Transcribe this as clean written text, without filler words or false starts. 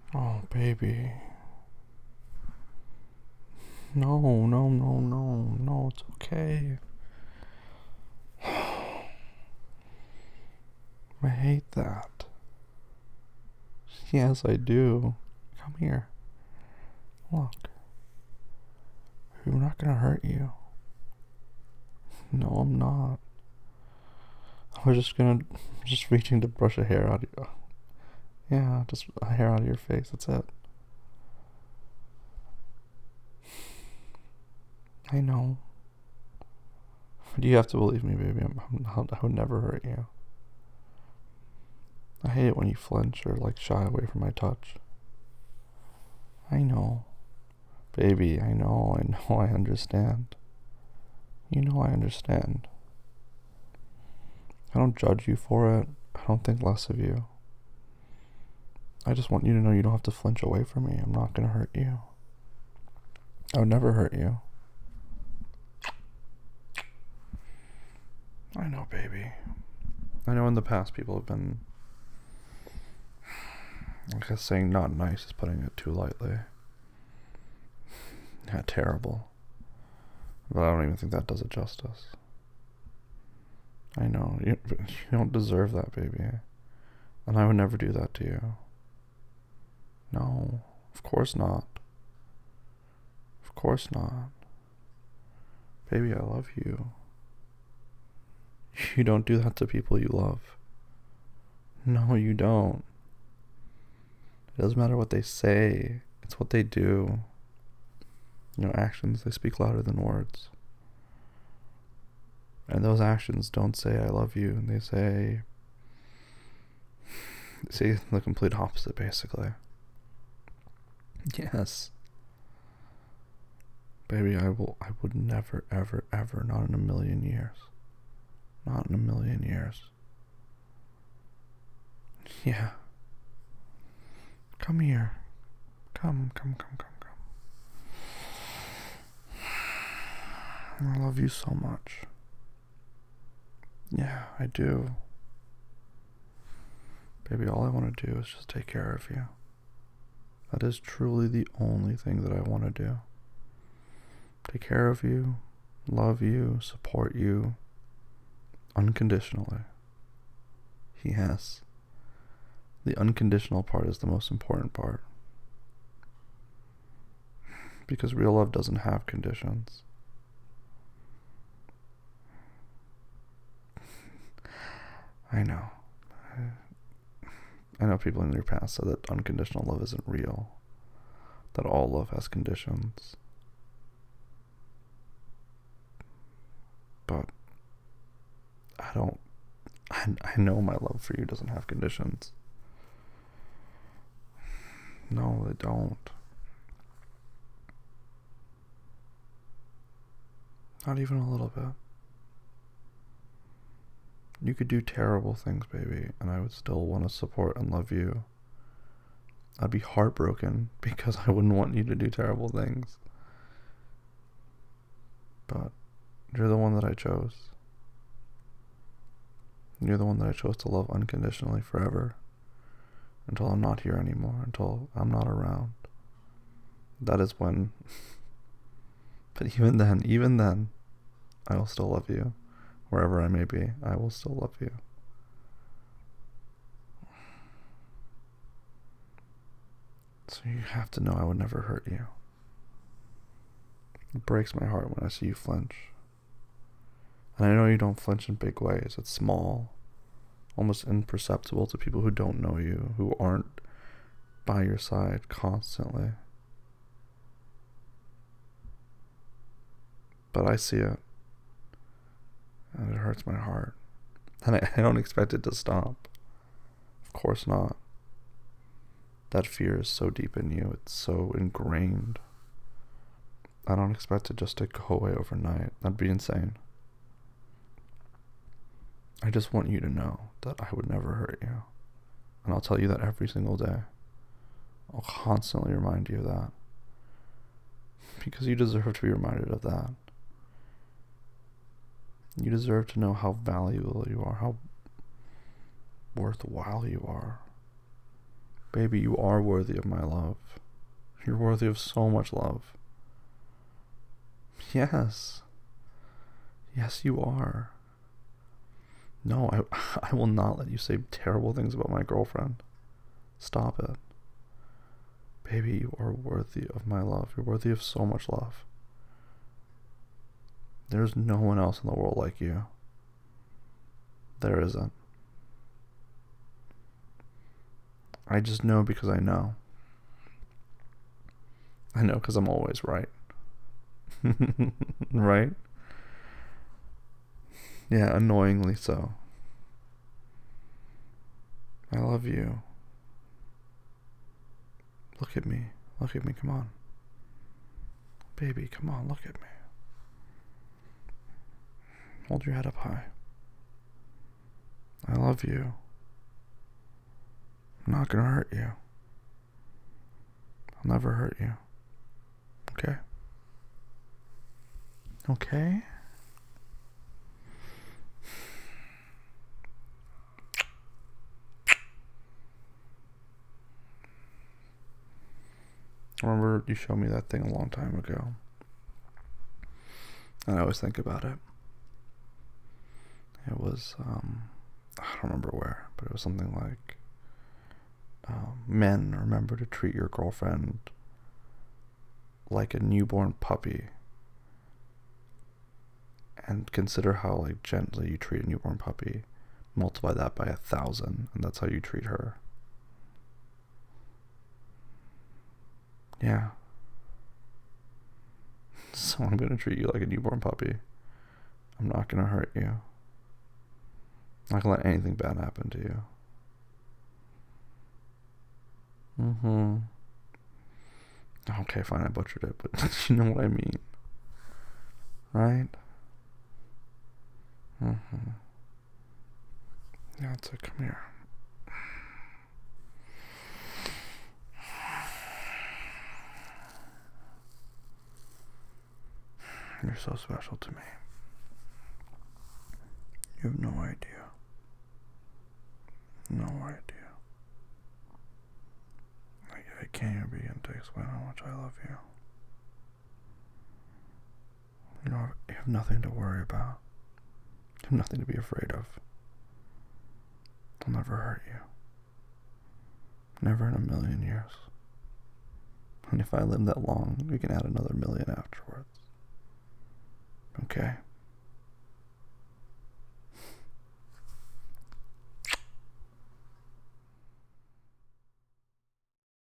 Oh, baby. No, no, no, no, no, it's okay. I hate that. Yes, I do. Come here. Look. I'm not gonna hurt you. No, I'm not. I was just reaching to brush a hair out of you. Yeah, just a hair out of your face. That's it. I know. But you have to believe me, baby. I would never hurt you. I hate it when you flinch or like shy away from my touch. I know. Baby, I know, I understand. You know I understand. I don't judge you for it. I don't think less of you. I just want you to know you don't have to flinch away from me. I'm not gonna hurt you. I would never hurt you. I know, baby. I know in the past people have been, I guess saying not nice is putting it too lightly. Yeah, terrible. But I don't even think that does it justice. I know. You don't deserve that, baby. And I would never do that to you. No, of course not. Of course not. Baby, I love you. You don't do that to people you love. No, you don't. It doesn't matter what they say, it's what they do. Actions, they speak louder than words. And those actions don't say I love you, and they say the complete opposite, basically. Yes. Baby, I would never, ever, ever, not in a million years. Not in a million years. Yeah. Come here. Come, come, come, come, come. I love you so much. Yeah, I do. Baby, all I want to do is just take care of you. That is truly the only thing that I want to do. Take care of you, love you, support you, unconditionally. Yes. The unconditional part is the most important part. Because real love doesn't have conditions. I know. I know people in your past said that unconditional love isn't real. That all love has conditions. But I don't. I know my love for you doesn't have conditions. No, they don't. Not even a little bit. You could do terrible things, baby, and I would still want to support and love you. I'd be heartbroken because I wouldn't want you to do terrible things. But you're the one that I chose. You're the one that I chose to love unconditionally forever. Until I'm not here anymore. Until I'm not around. That is when. But even then, I will still love you. Wherever I may be, I will still love you. So you have to know I would never hurt you. It breaks my heart when I see you flinch. And I know you don't flinch in big ways. It's small, almost imperceptible to people who don't know you, who aren't by your side constantly. But I see it. And it hurts my heart. And I don't expect it to stop. Of course not. That fear is so deep in you. It's so ingrained. I don't expect it just to go away overnight. That'd be insane. I just want you to know that I would never hurt you. And I'll tell you that every single day. I'll constantly remind you of that. Because you deserve to be reminded of that. You deserve to know how valuable you are, how worthwhile you are. Baby, you are worthy of my love. You're worthy of so much love. Yes. Yes, you are. No, I will not let you say terrible things about my girlfriend. Stop it. Baby, you are worthy of my love. You're worthy of so much love. There's no one else in the world like you. There isn't. I just know because I know. I know because I'm always right. Right? Yeah, annoyingly so. I love you. Look at me. Look at me, come on. Baby, come on, look at me. Hold your head up high. I love you. I'm not gonna hurt you. I'll never hurt you. Okay? Okay? I remember you showed me that thing a long time ago. And I always think about it. It was, I don't remember where, but it was something like, men, remember to treat your girlfriend like a newborn puppy. And consider how, like, gently you treat a newborn puppy. Multiply that by 1,000, and that's how you treat her. Yeah. So I'm gonna treat you like a newborn puppy. I'm not gonna hurt you. I'm not gonna let anything bad happen to you. Okay, fine, I butchered it, but you know what I mean. Right? Yeah, it's like, come here. You're so special to me. You have no idea. No idea. I can't even begin to explain how much I love you. You know, you have nothing to worry about. You have nothing to be afraid of. I'll never hurt you. Never in a million years. And if I live that long, we can add another million afterwards. Okay?